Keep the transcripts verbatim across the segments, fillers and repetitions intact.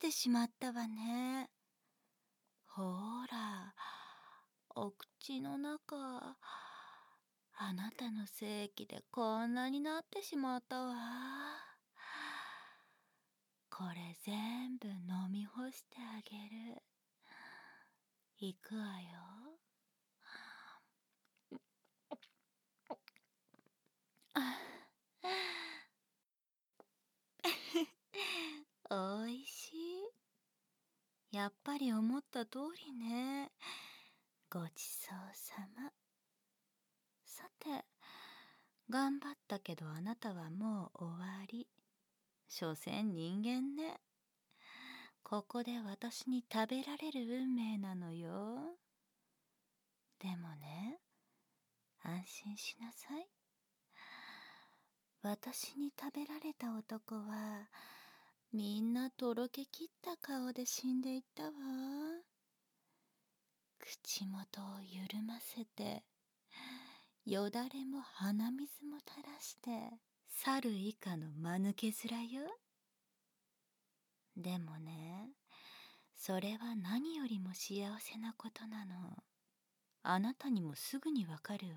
してしまったわね。ほーら、お口の中、あなたの精液でこんなになってしまったわ。これ全部飲み干してあげる。いくわよ。おいしい。やっぱり思った通りね。ごちそうさま。さて、頑張ったけどあなたはもう終わり。所詮人間ね。ここで私に食べられる運命なのよ。でもね、安心しなさい。私に食べられた男は、みんなとろけきった顔で死んでいったわ。口元を緩ませて、よだれも鼻水も垂らして、猿以下の間抜け面よ。でもね、それは何よりも幸せなことなの。あなたにもすぐにわかるわ。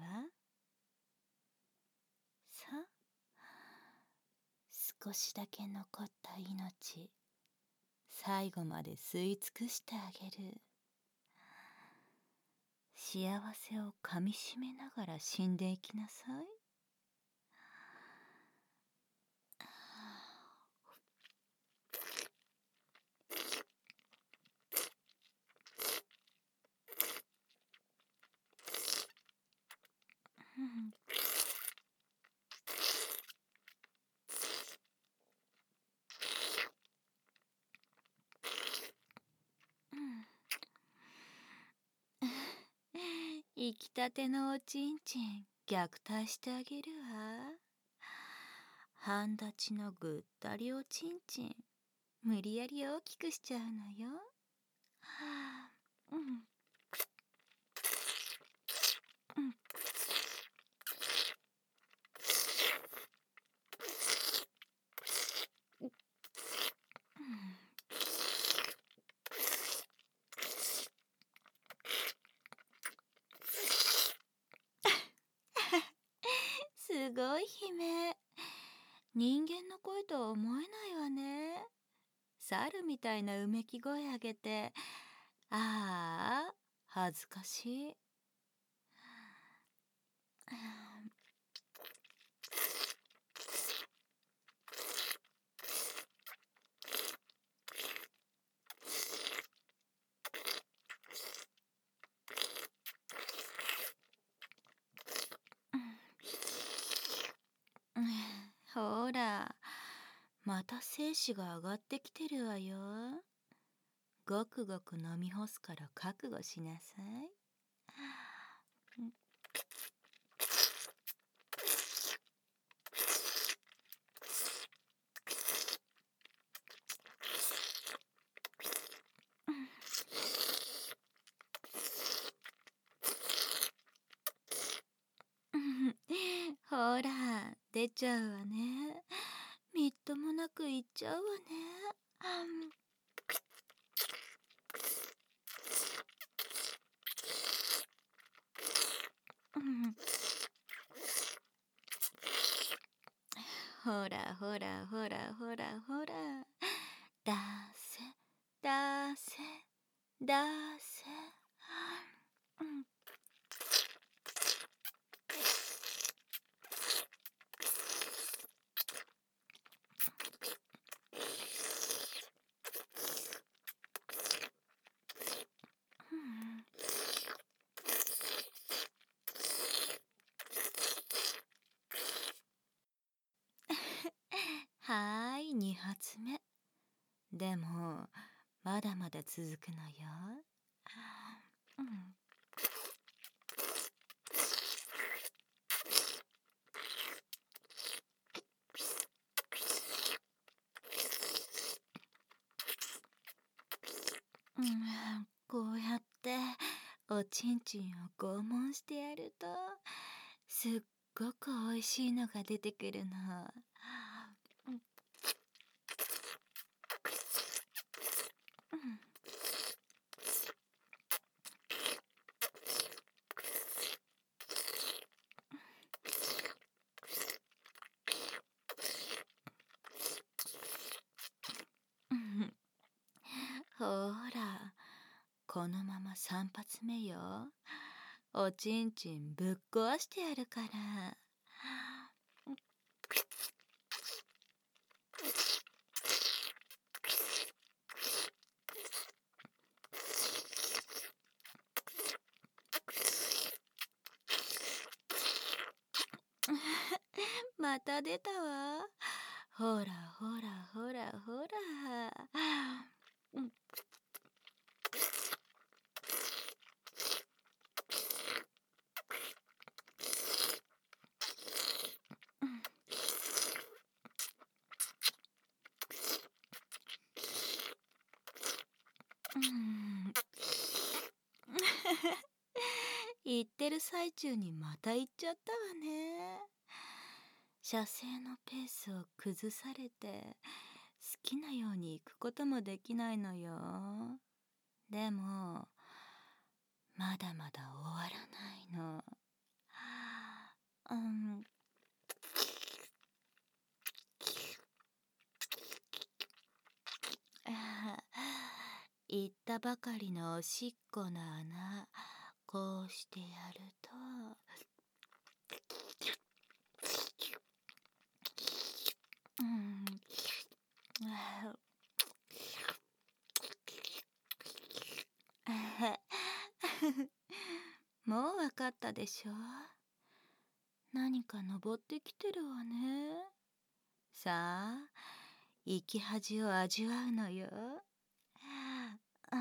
さあ、少しだけ残った命、最後まで吸い尽くしてあげる。幸せをかみしめながら死んでいきなさい。生きたてのおちんちん虐待してあげるわ。半立ちのぐったりおちんちん無理やり大きくしちゃうのよ。うんうんすごい悲鳴。人間の声とは思えないわね。猿みたいなうめき声あげて、ああ、恥ずかしい。ほら、また精子が上がってきてるわよ。ごくごく飲み干すから覚悟しなさい。ほら、出ちゃうわね。みっともなくいっちゃうわね。うんほらほらほらほらほら。出せ、出せ、出せ。うんうんはーい、に発目。でも、まだまだ続くのよ。うんうん、こうやっておちんちんを拷問してやるとすっごくおいしいのが出てくるの。 このままさん発目よ。おちんちんぶっ壊してやるから。また出たわ。ほらほらほらほら。うん。うん。言ってる最中にまた行っちゃったわね。射精のペースを崩されて好きなように行くこともできないのよ。でもまだまだ終わらないの。うん。言ったばかりのおしっこの穴、こうしてやるとうん。もうわかったでしょ。何か登ってきてるわね。さあ、生き恥を味わうのよ。うん。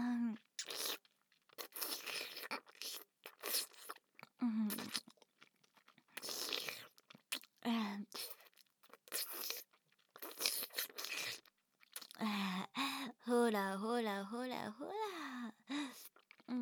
うん。ほらほらほらほら。うん。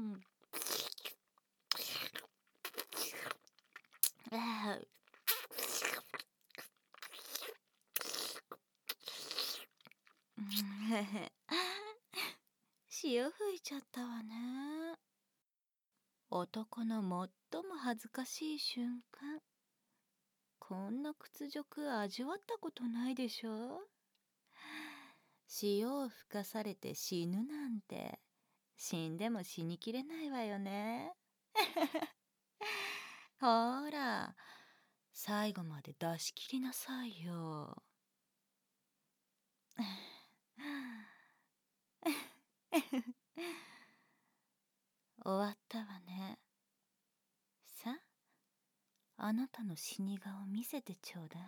潮吹いちゃったわね。男の最も恥ずかしい瞬間。こんな屈辱味わったことないでしょ。潮を吹かされて死ぬなんて死んでも死にきれないわよね。ほら最後まで出し切りなさいよ。終わったわね。さあ、あなたの死に顔見せてちょうだい。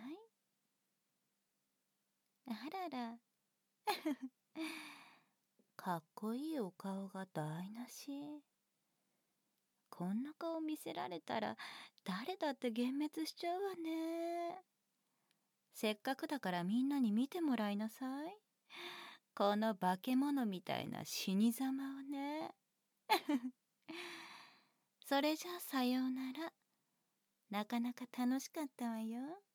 あらら。かっこいいお顔が台無し。こんな顔見せられたら誰だって幻滅しちゃうわね。せっかくだからみんなに見てもらいなさい。この化け物みたいな死に様をね。それじゃあさようなら。なかなか楽しかったわよ。